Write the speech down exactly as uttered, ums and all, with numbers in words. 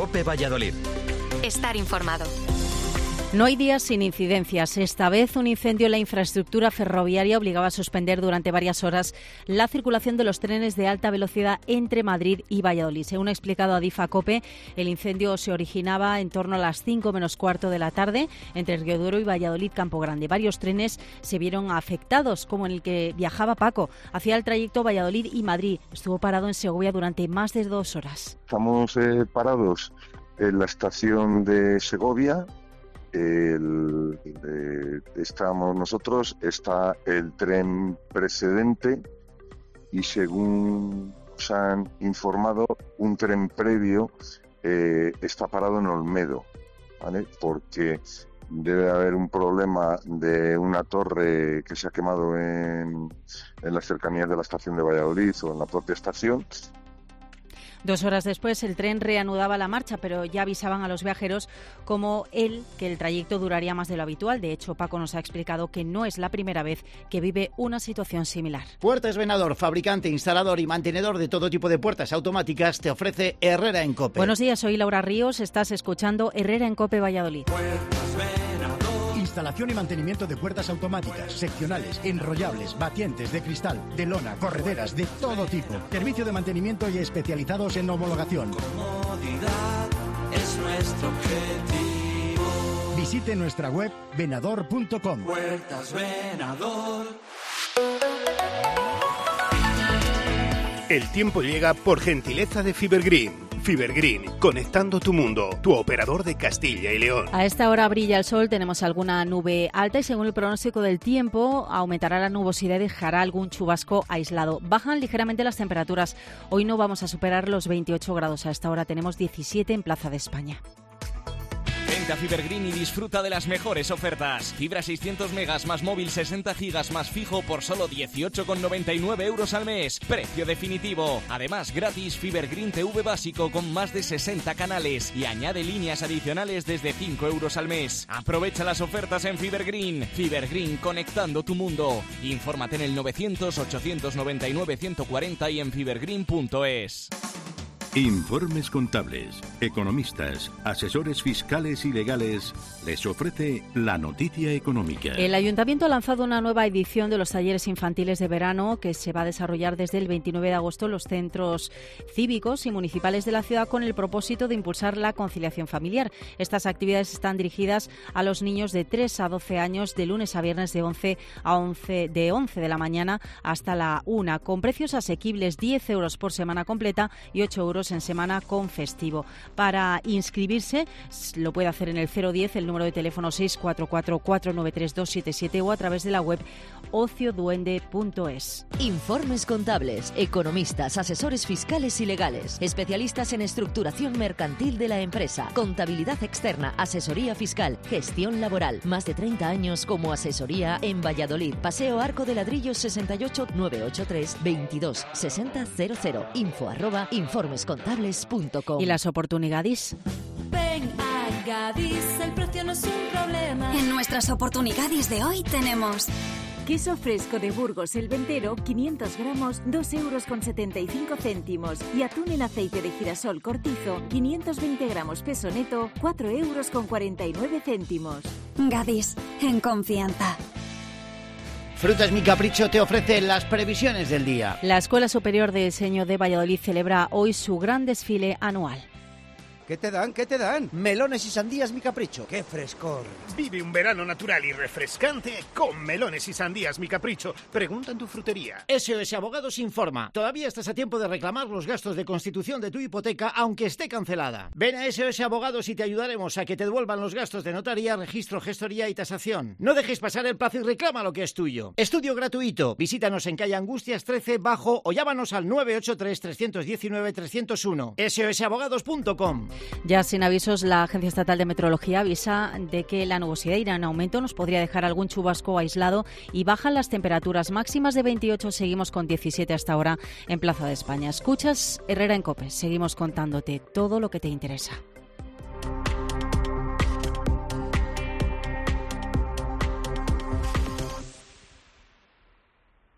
COPE Valladolid. Estar informado. No hay días sin incidencias. Esta vez un incendio en la infraestructura ferroviaria obligaba a suspender durante varias horas la circulación de los trenes de alta velocidad entre Madrid y Valladolid. Según ha explicado Adifa COPE, el incendio se originaba en torno a las cinco menos cuarto de la tarde entre Riodoro y Valladolid Campo Grande. Varios trenes se vieron afectados, como en el que viajaba Paco. Hacía el trayecto Valladolid y Madrid. Estuvo parado en Segovia durante más de dos horas. Estamos eh, parados en la estación de Segovia. El, eh, estamos nosotros, está el tren precedente y según nos han informado, un tren previo eh, está parado en Olmedo, ¿vale? Porque debe haber un problema de una torre que se ha quemado en, en las cercanías de la estación de Valladolid o en la propia estación. Dos horas después el tren reanudaba la marcha, pero ya avisaban a los viajeros como él que el trayecto duraría más de lo habitual. De hecho, Paco nos ha explicado que no es la primera vez que vive una situación similar. Puertas Venador, fabricante, instalador y mantenedor de todo tipo de puertas automáticas, te ofrece Herrera en COPE. Buenos días, soy Laura Ríos, estás escuchando Herrera en COPE Valladolid. Instalación y mantenimiento de puertas automáticas, seccionales, enrollables, batientes, de cristal, de lona, correderas, de todo tipo. Servicio de mantenimiento y especializados en homologación. Comodidad es nuestro objetivo. Visite nuestra web venador punto com. Puertas Venador. El tiempo llega por gentileza de Fibergreen. Fibergreen, conectando tu mundo, tu operador de Castilla y León. A esta hora brilla el sol, tenemos alguna nube alta y según el pronóstico del tiempo aumentará la nubosidad y dejará algún chubasco aislado. Bajan ligeramente las temperaturas. Hoy no vamos a superar los veintiocho grados. A esta hora tenemos diecisiete en Plaza de España. Vente a Fibergreen y disfruta de las mejores ofertas. Fibra seiscientos megas más móvil sesenta gigas más fijo por solo dieciocho con noventa y nueve euros al mes. Precio definitivo. Además, gratis Fibergreen T V básico con más de sesenta canales y añade líneas adicionales desde cinco euros al mes. Aprovecha las ofertas en Fibergreen. Fibergreen, conectando tu mundo. Infórmate en el novecientos ochocientos noventa y nueve ciento cuarenta y en fibergreen punto es. Informes Contables, economistas, asesores fiscales y legales les ofrece la noticia económica. El Ayuntamiento ha lanzado una nueva edición de los talleres infantiles de verano que se va a desarrollar desde el veintinueve de agosto en los centros cívicos y municipales de la ciudad con el propósito de impulsar la conciliación familiar. Estas actividades están dirigidas a los niños de tres a doce años de lunes a viernes de once a once de once de la mañana hasta la una, con precios asequibles, diez euros por semana completa y ocho euros en semana con festivo. Para inscribirse lo puede hacer en el cero diez, el número de teléfono seis cuatro cuatro, cuatro nueve tres, dos siete siete o a través de la web ocio duende punto es. Informes Contables, economistas, asesores fiscales y legales, especialistas en estructuración mercantil de la empresa, contabilidad externa, asesoría fiscal, gestión laboral. Más de treinta años como asesoría en Valladolid. Paseo Arco de Ladrillos sesenta y ocho, novecientos ochenta y tres, veintidós sesenta cero cero. Info arroba informes contables punto com. ¿Y las oportunidades? Ven a Gadis, el precio no es un problema. En nuestras oportunidades de hoy tenemos queso fresco de Burgos el Ventero, quinientos gramos, dos euros con setenta y cinco céntimos. Y atún en aceite de girasol cortizo, quinientos veinte gramos peso neto, cuatro euros con cuarenta y nueve céntimos. Gadis, en confianza. Frutas Mi Capricho te ofrece las previsiones del día. La Escuela Superior de Diseño de Valladolid celebra hoy su gran desfile anual. ¿Qué te dan? ¿Qué te dan? Melones y sandías Mi Capricho. ¡Qué frescor! Vive un verano natural y refrescante con melones y sandías Mi Capricho. Pregunta en tu frutería. S O S Abogados informa. Todavía estás a tiempo de reclamar los gastos de constitución de tu hipoteca aunque esté cancelada. Ven a S O S Abogados y te ayudaremos a que te devuelvan los gastos de notaría, registro, gestoría y tasación. No dejes pasar el plazo y reclama lo que es tuyo. Estudio gratuito. Visítanos en calle Angustias trece Bajo o llámanos al nueve ocho tres, tres uno nueve, tres cero uno. S O S abogados punto com. Ya sin avisos, la Agencia Estatal de Meteorología avisa de que la nubosidad irá en aumento, nos podría dejar algún chubasco aislado y bajan las temperaturas máximas de veintiocho, seguimos con diecisiete hasta ahora en Plaza de España. Escuchas Herrera en COPE, seguimos contándote todo lo que te interesa.